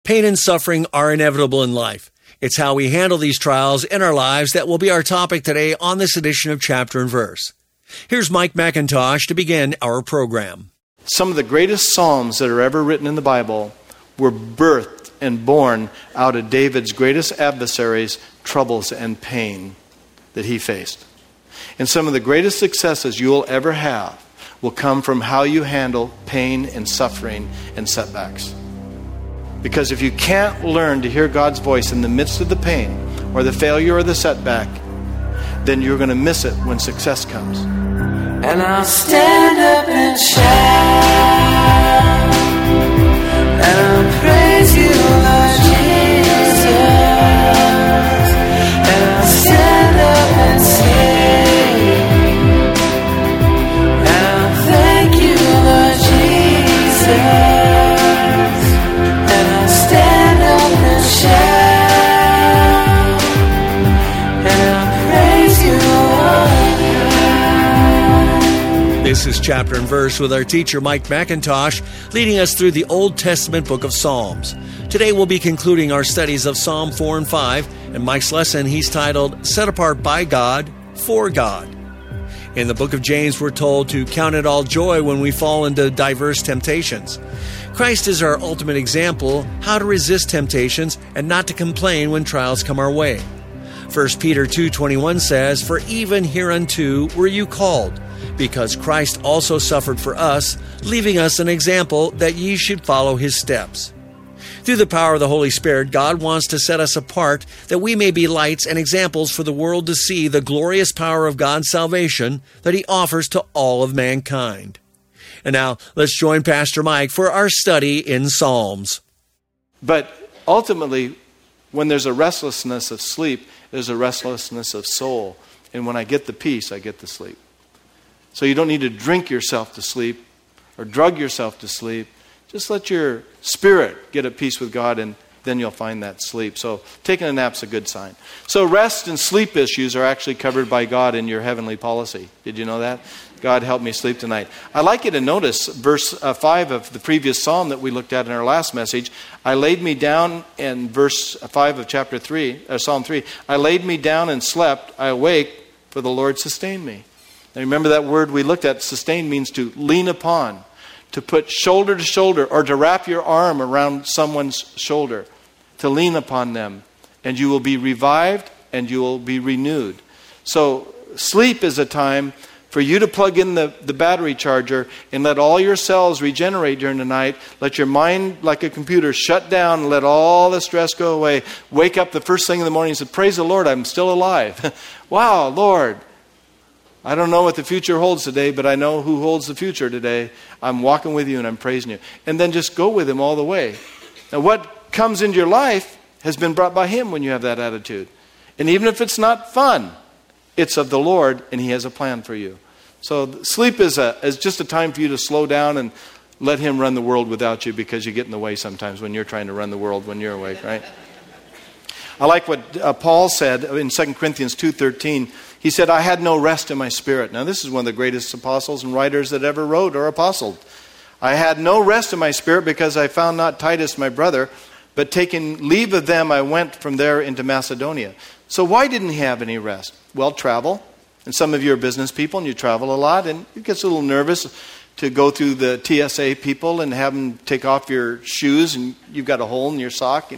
Pain and suffering are inevitable in life. It's how we handle these trials in our lives that will be our topic today on this edition of Chapter and Verse. Here's Mike McIntosh to begin our program. Some of the greatest psalms that are ever written in the Bible were birthed and born out of David's greatest adversaries, troubles and pain that he faced. And some of the greatest successes you'll ever have will come from how you handle pain and suffering and setbacks. Because if you can't learn to hear God's voice in the midst of the pain or the failure or the setback, then you're going to miss it when success comes. And I'll stand up and shout, and I'll praise you, Lord Jesus. And I'll stand up and sing, and I'll thank you, Lord Jesus. This is Chapter and Verse with our teacher Mike McIntosh, leading us through the Old Testament book of Psalms. Today we'll be concluding our studies of Psalm 4 and 5, and Mike's lesson he's titled, Set Apart by God, for God. In the book of James we're told to count it all joy when we fall into diverse temptations. Christ is our ultimate example, how to resist temptations and not to complain when trials come our way. 1 Peter 2:21 says, For even hereunto were you called, because Christ also suffered for us, leaving us an example that ye should follow his steps. Through the power of the Holy Spirit, God wants to set us apart that we may be lights and examples for the world to see the glorious power of God's salvation that he offers to all of mankind. And now, let's join Pastor Mike for our study in Psalms. But ultimately, when there's a restlessness of sleep, there's a restlessness of soul. And when I get the peace, I get the sleep. So you don't need to drink yourself to sleep or drug yourself to sleep. Just let your spirit get at peace with God, and then you'll find that sleep. So taking a nap's a good sign. So rest and sleep issues are actually covered by God in your heavenly policy. Did you know that? God help me sleep tonight. I'd like you to notice verse 5 of the previous psalm that we looked at in our last message. I laid me down in verse 5 of chapter 3, Psalm 3. I laid me down and slept. I awake, for the Lord sustained me. Now remember that word we looked at, sustain, means to lean upon, to put shoulder to shoulder, or to wrap your arm around someone's shoulder, to lean upon them, and you will be revived and you will be renewed. So sleep is a time for you to plug in the battery charger and let all your cells regenerate during the night. Let your mind, like a computer, shut down and let all the stress go away. Wake up the first thing in the morning and say, praise the Lord, I'm still alive. Wow, Lord. I don't know what the future holds today, but I know who holds the future today. I'm walking with you and I'm praising you. And then just go with him all the way. Now what comes into your life has been brought by him when you have that attitude. And even if it's not fun, it's of the Lord and he has a plan for you. So sleep is just a time for you to slow down and let him run the world without you, because you get in the way sometimes when you're trying to run the world when you're awake, right? I like what Paul said in 2 Corinthians 2:13. He said, I had no rest in my spirit. Now this is one of the greatest apostles and writers that ever wrote or apostled. I had no rest in my spirit because I found not Titus my brother, but taking leave of them I went from there into Macedonia. So why didn't he have any rest? Well, travel. And some of you are business people and you travel a lot, and it gets a little nervous to go through the TSA people and have them take off your shoes and you've got a hole in your sock,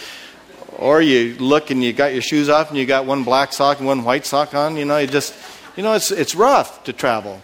or you look and you got your shoes off and you got one black sock and one white sock on. It's rough to travel.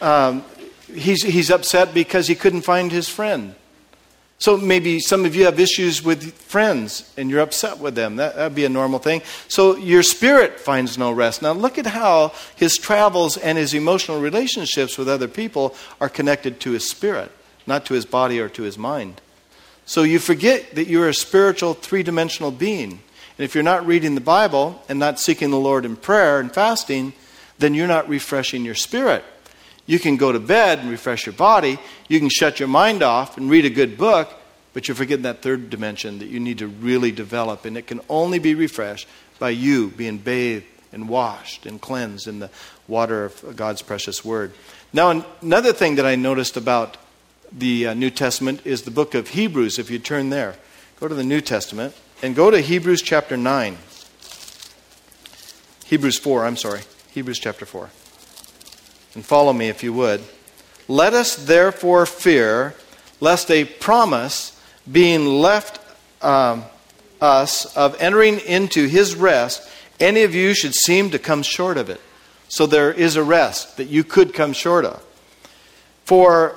He's upset because he couldn't find his friend. So maybe some of you have issues with friends and you're upset with them. That'd be a normal thing. So your spirit finds no rest. Now look at how his travels and his emotional relationships with other people are connected to his spirit, not to his body or to his mind. So you forget that you're a spiritual, three-dimensional being. And if you're not reading the Bible and not seeking the Lord in prayer and fasting, then you're not refreshing your spirit. You can go to bed and refresh your body. You can shut your mind off and read a good book, but you're forgetting that third dimension that you need to really develop. And it can only be refreshed by you being bathed and washed and cleansed in the water of God's precious word. Now, another thing that I noticed about the New Testament is the book of Hebrews, if you turn there. Go to the New Testament and go to Hebrews chapter 9. Hebrews chapter 4. And follow me if you would. Let us therefore fear, lest a promise being left us of entering into his rest, any of you should seem to come short of it. So there is a rest that you could come short of. For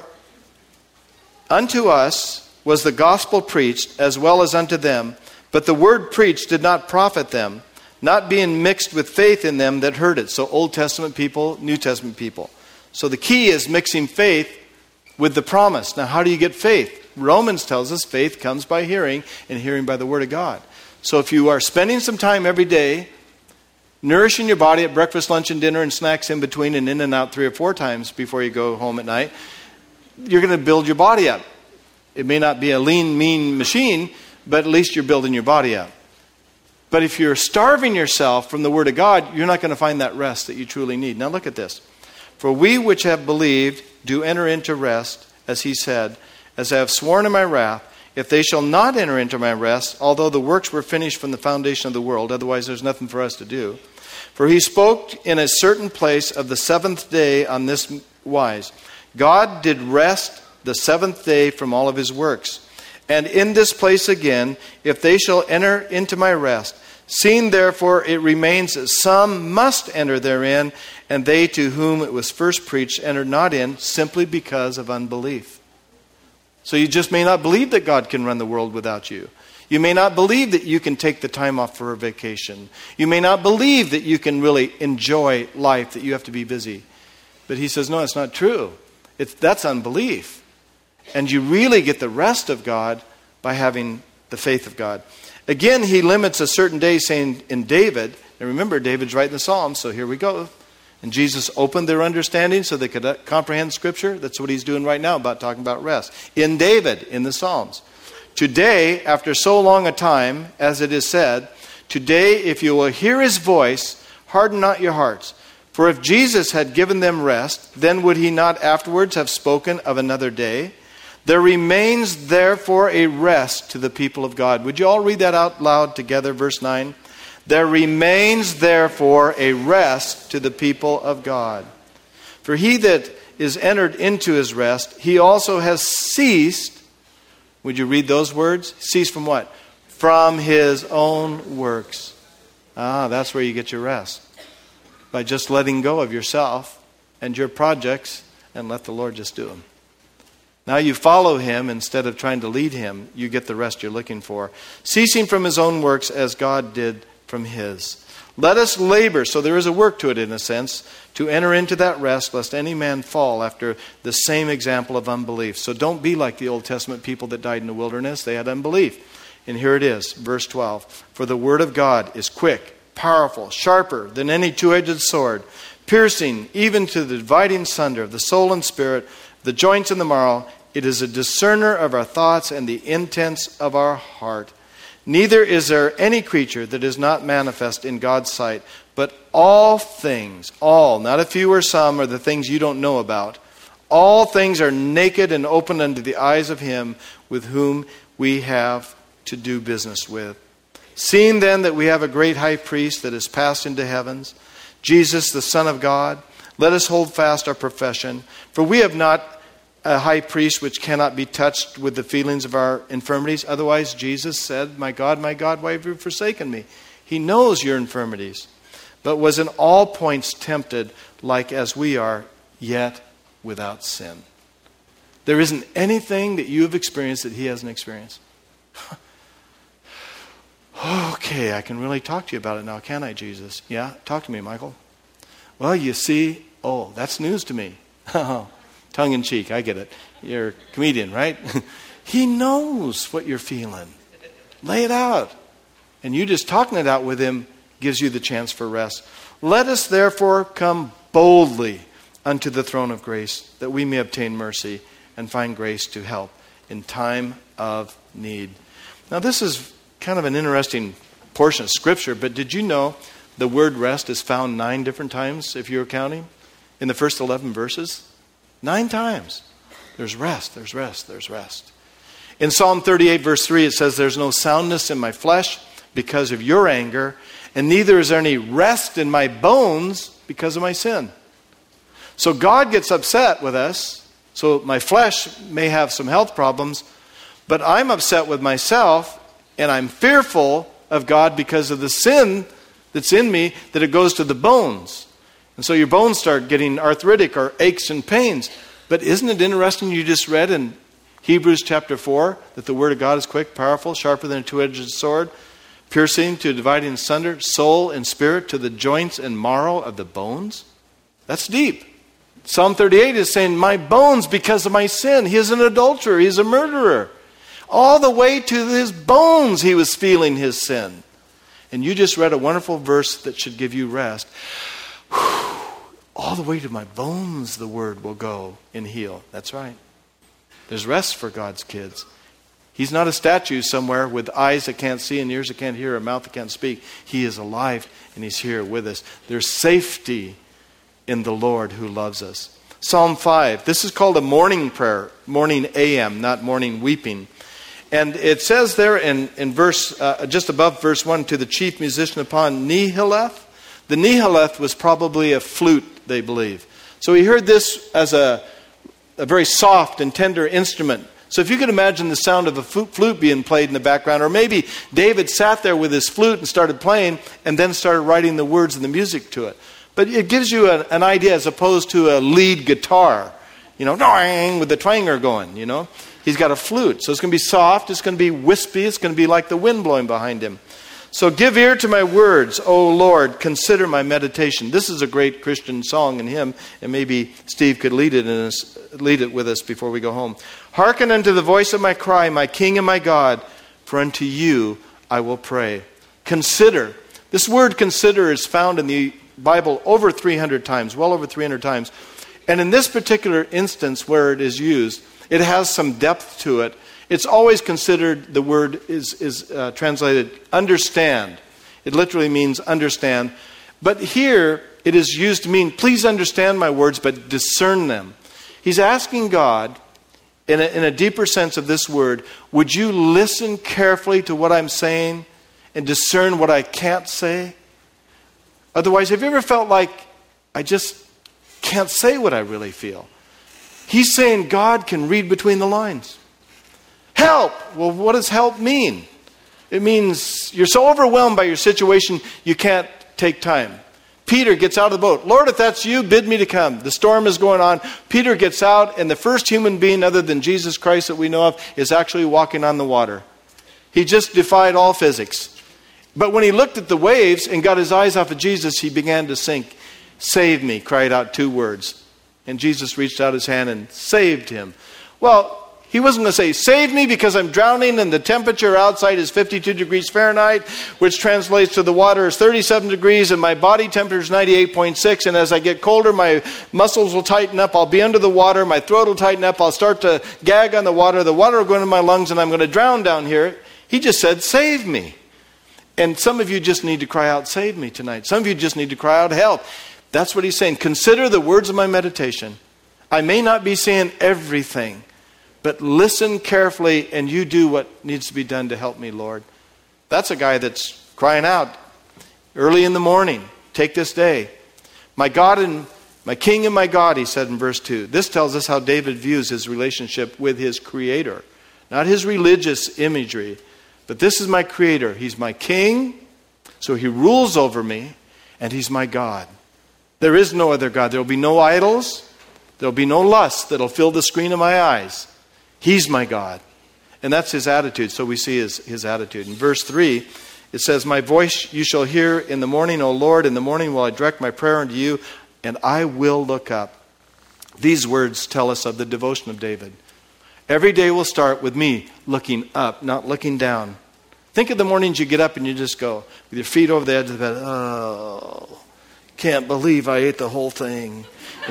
unto us was the gospel preached, as well as unto them, but the word preached did not profit them, not being mixed with faith in them that heard it. So Old Testament people, New Testament people. So the key is mixing faith with the promise. Now how do you get faith? Romans tells us faith comes by hearing, and hearing by the word of God. So if you are spending some time every day nourishing your body at breakfast, lunch, and dinner, and snacks in between, and in and out 3 or 4 times before you go home at night, you're going to build your body up. It may not be a lean, mean machine, but at least you're building your body up. But if you're starving yourself from the Word of God, you're not going to find that rest that you truly need. Now look at this. For we which have believed do enter into rest, as he said, as I have sworn in my wrath, if they shall not enter into my rest, although the works were finished from the foundation of the world, otherwise there's nothing for us to do. For he spoke in a certain place of the 7th day on this wise, God did rest the 7th day from all of his works. And in this place again, if they shall enter into my rest, seeing therefore it remains that some must enter therein, and they to whom it was first preached entered not in, simply because of unbelief. So you just may not believe that God can run the world without you. You may not believe that you can take the time off for a vacation. You may not believe that you can really enjoy life, that you have to be busy. But he says, no, it's not true. That's unbelief. And you really get the rest of God by having the faith of God. Again, he limits a certain day, saying in David, and remember, David's writing the Psalms, so here we go. And Jesus opened their understanding so they could comprehend Scripture. That's what he's doing right now, about talking about rest. In David, in the Psalms. Today, after so long a time, as it is said, today, if you will hear his voice, harden not your hearts. For if Jesus had given them rest, then would he not afterwards have spoken of another day? There remains therefore a rest to the people of God. Would you all read that out loud together, verse 9? There remains therefore a rest to the people of God. For he that is entered into his rest, he also has ceased. Would you read those words? Ceased from what? From his own works. That's where you get your rest. By just letting go of yourself and your projects and let the Lord just do them. Now you follow him instead of trying to lead him. You get the rest you're looking for. Ceasing from his own works as God did from his. Let us labor, so there is a work to it in a sense, to enter into that rest, lest any man fall after the same example of unbelief. So don't be like the Old Testament people that died in the wilderness. They had unbelief. And here it is, verse 12. For the word of God is quick, powerful, sharper than any two-edged sword, piercing even to the dividing sunder of the soul and spirit, the joints and the marrow. It is a discerner of our thoughts and the intents of our heart. Neither is there any creature that is not manifest in God's sight, but all things, all, not a few or some, are the things you don't know about. All things are naked and open unto the eyes of him with whom we have to do business with. Seeing then that we have a great high priest that is passed into heavens, Jesus the Son of God, let us hold fast our profession. For we have not a high priest which cannot be touched with the feelings of our infirmities. Otherwise, Jesus said, my God, why have you forsaken me? He knows your infirmities, but was in all points tempted like as we are, yet without sin. There isn't anything that you have experienced that he hasn't experienced. Okay, I can really talk to you about it now, can't I, Jesus? Yeah, talk to me, Michael. Well, you see, that's news to me. Tongue in cheek, I get it. You're a comedian, right? He knows what you're feeling. Lay it out. And you just talking it out with him gives you the chance for rest. Let us therefore come boldly unto the throne of grace, that we may obtain mercy and find grace to help in time of need. Now this is kind of an interesting portion of Scripture, but did you know the word rest is found 9 different times, if you're counting, in the first 11 verses? 9 times. There's rest, there's rest, there's rest. In Psalm 38, verse 3, it says, there's no soundness in my flesh because of your anger, and neither is there any rest in my bones because of my sin. So God gets upset with us. So my flesh may have some health problems, but I'm upset with myself, and I'm fearful of God because of the sin that's in me, that it goes to the bones. And so your bones start getting arthritic or aches and pains. But isn't it interesting, you just read in Hebrews chapter 4 that the word of God is quick, powerful, sharper than a two-edged sword, piercing to dividing asunder soul and spirit, to the joints and marrow of the bones? That's deep. Psalm 38 is saying, my bones because of my sin. He is an adulterer. He's a murderer. All the way to his bones he was feeling his sin. And you just read a wonderful verse that should give you rest. All the way to my bones the word will go and heal. That's right. There's rest for God's kids. He's not a statue somewhere with eyes that can't see and ears that can't hear, a mouth that can't speak. He is alive and he's here with us. There's safety in the Lord who loves us. Psalm 5. This is called a morning prayer. Morning AM, not morning weeping. And it says there in verse, just above verse 1, to the chief musician upon Nehilath. The Nehilath was probably a flute, they believe. So he heard this as a very soft and tender instrument. So if you could imagine the sound of a flute being played in the background, or maybe David sat there with his flute and started playing and then started writing the words and the music to it. But it gives you an idea as opposed to a lead guitar, with the twanger going, He's got a flute. So it's going to be soft, it's going to be wispy, it's going to be like the wind blowing behind him. So give ear to my words, O Lord, consider my meditation. This is a great Christian song and hymn, and maybe Steve could lead it with us before we go home. Hearken unto the voice of my cry, my King and my God, for unto you I will pray. Consider. This word consider is found in the Bible over 300 times, well over 300 times. And in this particular instance where it is used, it has some depth to it. It's always considered, the word is translated understand. It literally means understand. But here it is used to mean, please understand my words, but discern them. He's asking God, in a deeper sense of this word, would you listen carefully to what I'm saying and discern what I can't say? Otherwise, have you ever felt like I just can't say what I really feel? He's saying God can read between the lines. Help! Well, what does help mean? It means you're so overwhelmed by your situation, you can't take time. Peter gets out of the boat. Lord, if that's you, bid me to come. The storm is going on. Peter gets out, and the first human being other than Jesus Christ that we know of is actually walking on the water. He just defied all physics. But when he looked at the waves and got his eyes off of Jesus, he began to sink. Save me, cried out 2 words. And Jesus reached out his hand and saved him. Well, he wasn't going to say, save me because I'm drowning and the temperature outside is 52 degrees Fahrenheit, which translates to the water is 37 degrees and my body temperature is 98.6. And as I get colder, my muscles will tighten up. I'll be under the water. My throat will tighten up. I'll start to gag on the water. The water will go into my lungs and I'm going to drown down here. He just said, save me. And some of you just need to cry out, save me tonight. Some of you just need to cry out, help. That's what he's saying. Consider the words of my meditation. I may not be saying everything, but listen carefully and you do what needs to be done to help me, Lord. That's a guy that's crying out early in the morning. Take this day. My God and my King and my God, he said in verse 2. This tells us how David views his relationship with his Creator. Not his religious imagery, but this is my Creator. He's my King, so he rules over me, and he's my God. There is no other God. There will be no idols. There will be no lust that will fill the screen of my eyes. He's my God. And that's his attitude. So we see his attitude. In verse 3, it says, my voice you shall hear in the morning, O Lord. In the morning will I direct my prayer unto you, and I will look up. These words tell us of the devotion of David. Every day will start with me looking up, not looking down. Think of the mornings you get up and you just go, with your feet over the edge of the bed, oh, can't believe I ate the whole thing.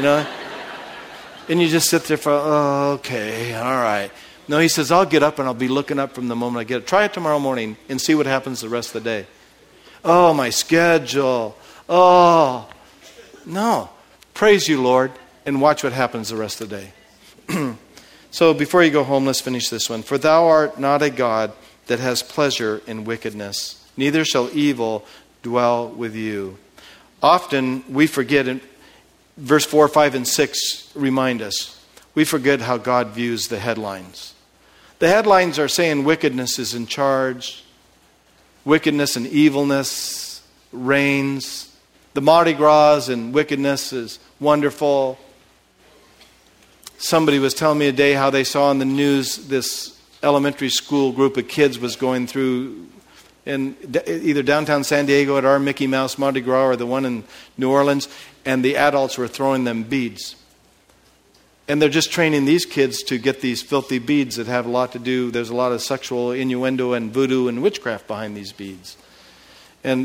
And you just sit there for, oh, okay, all right. No, he says, I'll get up and I'll be looking up from the moment I get up. Try it tomorrow morning and see what happens the rest of the day. Oh, my schedule. Oh, no. Praise you, Lord, and watch what happens the rest of the day. So before you go home, let's finish this one. For thou art not a God that has pleasure in wickedness, neither shall evil dwell with you. Often we forget, and verse 4, 5, and 6 remind us, we forget how God views the headlines. The headlines are saying wickedness is in charge, wickedness and evilness reigns, the Mardi Gras and wickedness is wonderful. Somebody was telling me a day how they saw on the news this elementary school group of kids was going through in either downtown San Diego at our Mickey Mouse Mardi Gras or the one in New Orleans, and the adults were throwing them beads. And they're just training these kids to get these filthy beads that have a lot to do, there's a lot of sexual innuendo and voodoo and witchcraft behind these beads. And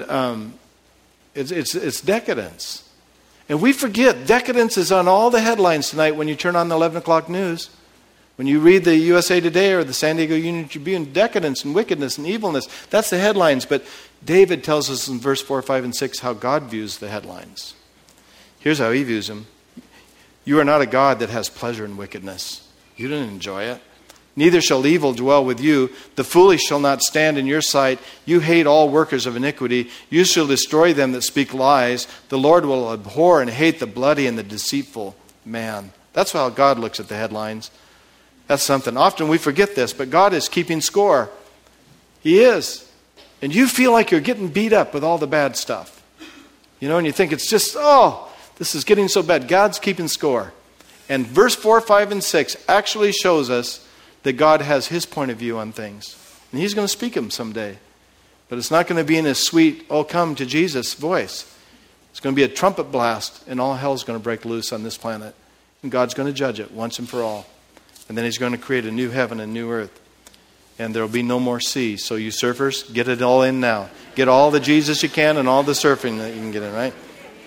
it's decadence. And we forget, decadence is on all the headlines tonight when you turn on the 11 o'clock news. When you read the USA Today or the San Diego Union Tribune, decadence and wickedness and evilness, that's the headlines. But David tells us in verse 4, 5, and 6 how God views the headlines. Here's how he views them. You are not a God that has pleasure in wickedness. You don't enjoy it. Neither shall evil dwell with you. The foolish shall not stand in your sight. You hate all workers of iniquity. You shall destroy them that speak lies. The Lord will abhor and hate the bloody and the deceitful man. That's how God looks at the headlines. That's something. Often we forget this, but God is keeping score. He is. And you feel like you're getting beat up with all the bad stuff. You know, and you think it's just, this is getting so bad. God's keeping score. And verse 4, 5, and 6 actually shows us that God has his point of view on things. And he's going to speak them someday. But it's not going to be in his sweet, oh, come to Jesus voice. It's going to be a trumpet blast, and all hell's going to break loose on this planet. And God's going to judge it once and for all. And then he's going to create a new heaven and new earth. And there will be no more sea. So you surfers, get it all in now. Get all the Jesus you can and all the surfing that you can get in, right?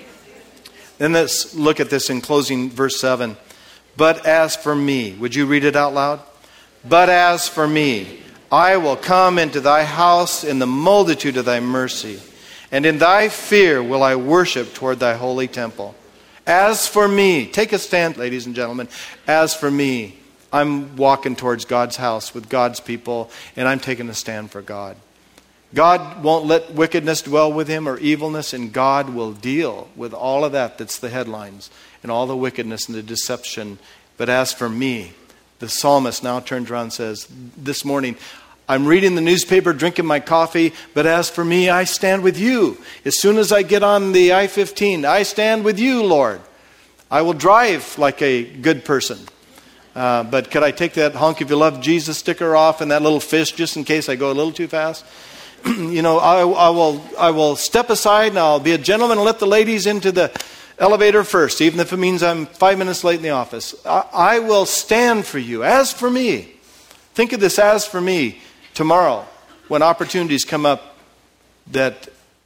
Then let's look at this in closing, verse 7. But as for me, would you read it out loud? But as for me, I will come into thy house in the multitude of thy mercy, and in thy fear will I worship toward thy holy temple. As for me, take a stand, ladies and gentlemen. As for me, I'm walking towards God's house with God's people, and I'm taking a stand for God. God won't let wickedness dwell with him or evilness, and God will deal with all of that that's the headlines and all the wickedness and the deception. But as for me, the psalmist now turns around and says, this morning, I'm reading the newspaper, drinking my coffee, but as for me, I stand with you. As soon as I get on the I-15, I stand with you, Lord. I will drive like a good person. But could I take that honk if you love Jesus sticker off and that little fish just in case I go a little too fast? You know, I will step aside and I'll be a gentleman and let the ladies into the elevator first, even if it means I'm 5 minutes late in the office. I will stand for you. As for me, think of this as for me tomorrow when opportunities come up that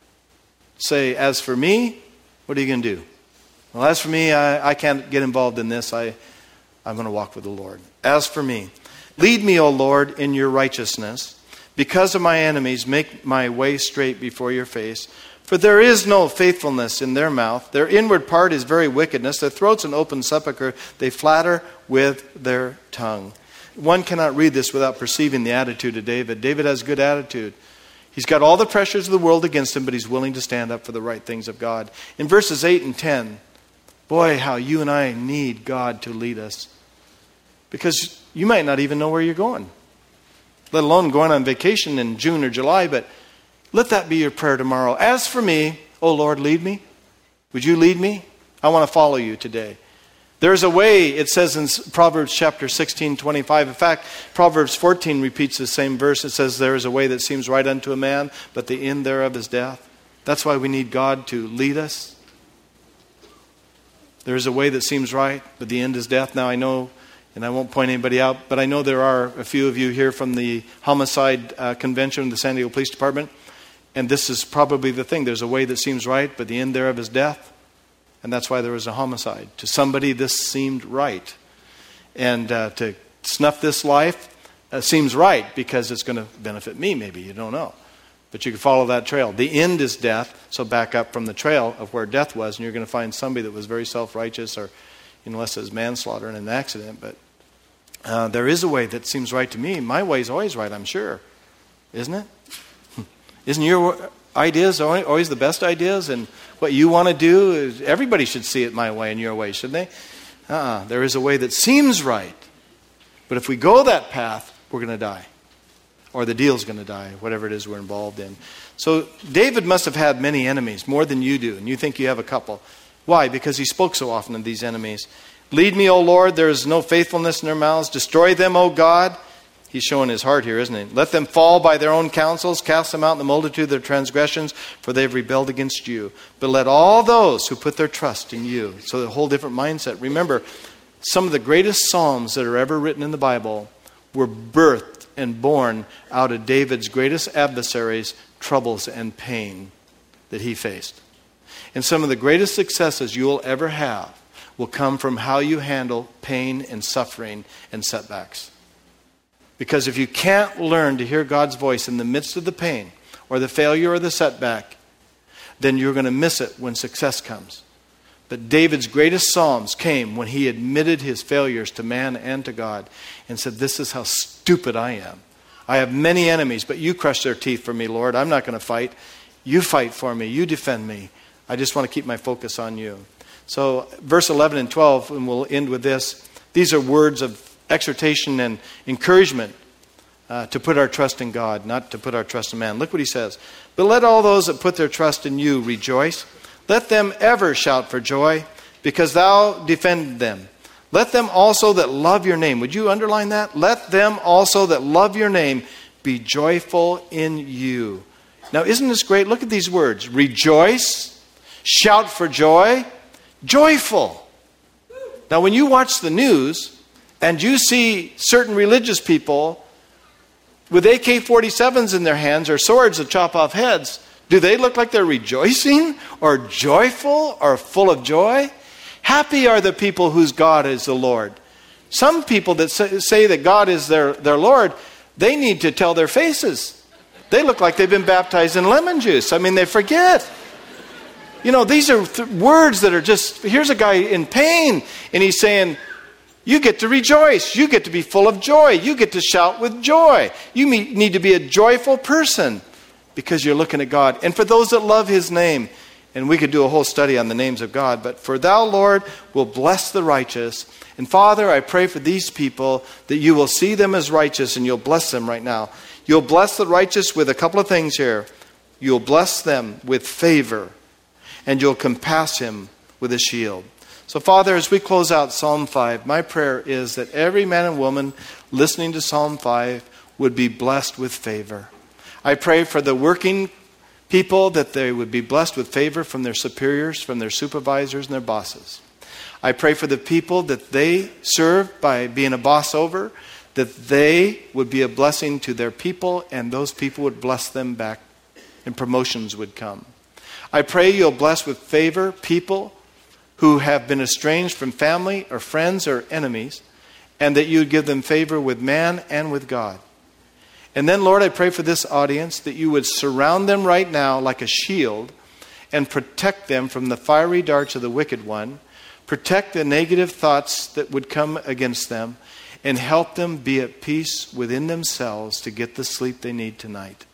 say, as for me, what are you going to do? Well, as for me, I can't get involved in this. I'm going to walk with the Lord. As for me, lead me, O Lord, in your righteousness. Because of my enemies, make my way straight before your face. For there is no faithfulness in their mouth. Their inward part is very wickedness. Their throat's an open sepulchre. They flatter with their tongue. One cannot read this without perceiving the attitude of David. David has good attitude. He's got all the pressures of the world against him, but he's willing to stand up for the right things of God. In verses 8 and 10, boy, how you and I need God to lead us. Because you might not even know where you're going, let alone going on vacation in June or July, but let that be your prayer tomorrow. As for me, oh Lord, lead me. Would you lead me? I want to follow you today. There's a way, it says in Proverbs chapter 16:25. In fact, Proverbs 14 repeats the same verse. It says, there is a way that seems right unto a man, but the end thereof is death. That's why we need God to lead us. There is a way that seems right, but the end is death. Now I know, and I won't point anybody out, but I know there are a few of you here from the homicide convention of the San Diego Police Department. And this is probably the thing. There's a way that seems right, but the end thereof is death. And that's why there was a homicide. To somebody, this seemed right. And to snuff this life seems right because it's going to benefit me, maybe. You don't know. But you can follow that trail. The end is death, so back up from the trail of where death was, and you're going to find somebody that was very self-righteous, or unless it was manslaughter in an accident. But There is a way that seems right to me. My way is always right, I'm sure. Isn't it? Isn't your ideas always the best ideas? And what you want to do, everybody should see it my way and your way, shouldn't they? There is a way that seems right. But if we go that path, we're going to die. Or the deal's going to die, whatever it is we're involved in. So David must have had many enemies, more than you do. And you think you have a couple. Why? Because he spoke so often of these enemies. Lead me, O Lord, there is no faithfulness in their mouths. Destroy them, O God. He's showing his heart here, isn't he? Let them fall by their own counsels. Cast them out in the multitude of their transgressions, for they have rebelled against you. But let all those who put their trust in you. So a whole different mindset. Remember, some of the greatest psalms that are ever written in the Bible were birthed and born out of David's greatest adversaries, troubles and pain that he faced. And some of the greatest successes you will ever have will come from how you handle pain and suffering and setbacks. Because if you can't learn to hear God's voice in the midst of the pain or the failure or the setback, then you're going to miss it when success comes. But David's greatest psalms came when he admitted his failures to man and to God and said, this is how stupid I am. I have many enemies, but you crush their teeth for me, Lord. I'm not going to fight. You fight for me. You defend me. I just want to keep my focus on you. So verse 11 and 12, and we'll end with this. These are words of exhortation and encouragement to put our trust in God, not to put our trust in man. Look what he says. But let all those that put their trust in you rejoice. Let them ever shout for joy, because thou defend them. Let them also that love your name. Would you underline that? Let them also that love your name be joyful in you. Now, isn't this great? Look at these words. Rejoice, shout for joy, joyful. Now, when you watch the news and you see certain religious people with AK-47s in their hands or swords that chop off heads, do they look like they're rejoicing or joyful or full of joy? Happy are the people whose God is the Lord. Some people that say that God is their Lord, they need to tell their faces. They look like they've been baptized in lemon juice. I mean, they forget. You know, these are words that are just, here's a guy in pain, and he's saying, you get to rejoice. You get to be full of joy. You get to shout with joy. You need to be a joyful person because you're looking at God. And for those that love his name, and we could do a whole study on the names of God, but for thou, Lord, will bless the righteous. And Father, I pray for these people that you will see them as righteous and you'll bless them right now. You'll bless the righteous with a couple of things here. You'll bless them with favor, and you'll compass him with a shield. So, Father, as we close out Psalm 5, my prayer is that every man and woman listening to Psalm 5 would be blessed with favor. I pray for the working people that they would be blessed with favor from their superiors, from their supervisors, and their bosses. I pray for the people that they serve by being a boss over, that they would be a blessing to their people, and those people would bless them back, and promotions would come. I pray you'll bless with favor people who have been estranged from family or friends or enemies, and that you would give them favor with man and with God. And then, Lord, I pray for this audience that you would surround them right now like a shield and protect them from the fiery darts of the wicked one, protect the negative thoughts that would come against them, and help them be at peace within themselves to get the sleep they need tonight.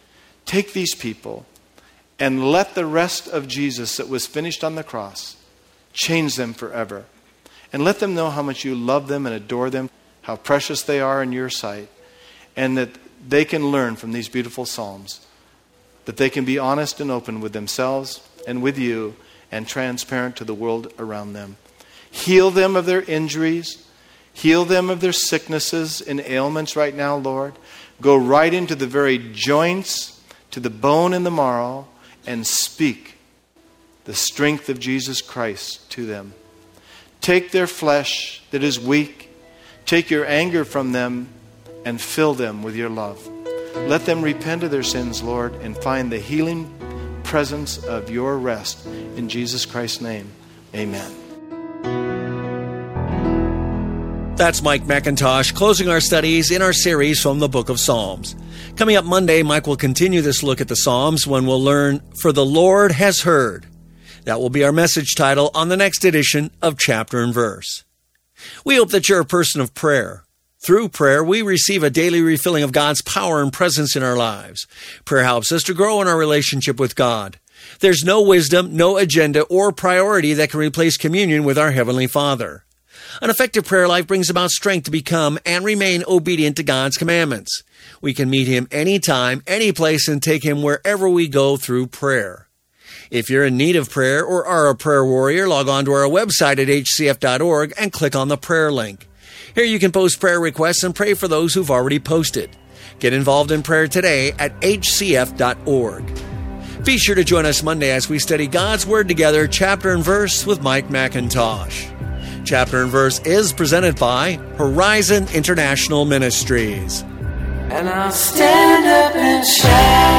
Take these people and let the rest of Jesus that was finished on the cross change them forever. And let them know how much you love them and adore them, how precious they are in your sight, and that they can learn from these beautiful Psalms, that they can be honest and open with themselves and with you and transparent to the world around them. Heal them of their injuries. Heal them of their sicknesses and ailments right now, Lord. Go right into the very joints, to the bone and the marrow, and speak the strength of Jesus Christ to them. Take their flesh that is weak, take your anger from them, and fill them with your love. Let them repent of their sins, Lord, and find the healing presence of your rest. In Jesus Christ's name, amen. That's Mike McIntosh closing our studies in our series from the Book of Psalms. Coming up Monday, Mike will continue this look at the Psalms when we'll learn, For the Lord Has Heard. That will be our message title on the next edition of Chapter and Verse. We hope that you're a person of prayer. Through prayer, we receive a daily refilling of God's power and presence in our lives. Prayer helps us to grow in our relationship with God. There's no wisdom, no agenda, or priority that can replace communion with our Heavenly Father. An effective prayer life brings about strength to become and remain obedient to God's commandments. We can meet Him anytime, any place, and take Him wherever we go through prayer. If you're in need of prayer or are a prayer warrior, log on to our website at hcf.org and click on the prayer link. Here you can post prayer requests and pray for those who've already posted. Get involved in prayer today at hcf.org. Be sure to join us Monday as we study God's Word together, chapter and verse, with Mike McIntosh. Chapter and Verse is presented by Horizon International Ministries. And I'll stand up and shout.